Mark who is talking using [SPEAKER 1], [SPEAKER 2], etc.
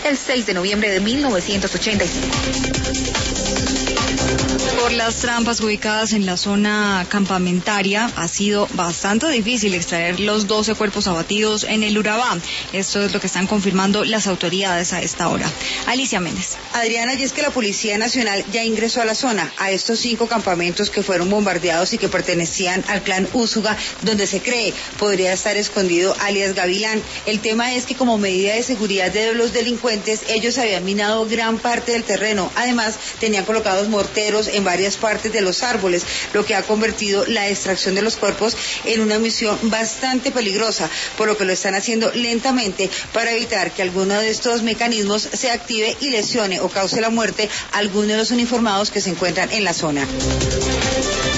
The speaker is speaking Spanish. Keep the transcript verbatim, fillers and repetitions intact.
[SPEAKER 1] el seis de noviembre de mil novecientos ochenta y cinco.
[SPEAKER 2] Por las trampas ubicadas en la zona campamentaria, ha sido bastante difícil extraer los doce cuerpos abatidos en el Urabá. Esto es lo que están confirmando las autoridades a esta hora. Alicia Méndez.
[SPEAKER 3] Adriana, y es que la Policía Nacional ya ingresó a la zona, a estos cinco campamentos que fueron bombardeados y que pertenecían al clan Úsuga, donde se cree podría estar escondido alias Gavilán. El tema es que como medida de seguridad de los delincuentes, ellos habían minado gran parte del terreno. Además, tenían colocados morteros en varias partes de los árboles, lo que ha convertido la extracción de los cuerpos en una misión bastante peligrosa, por lo que lo están haciendo lentamente para evitar que alguno de estos mecanismos se active y lesione o cause la muerte a alguno de los uniformados que se encuentran en la zona.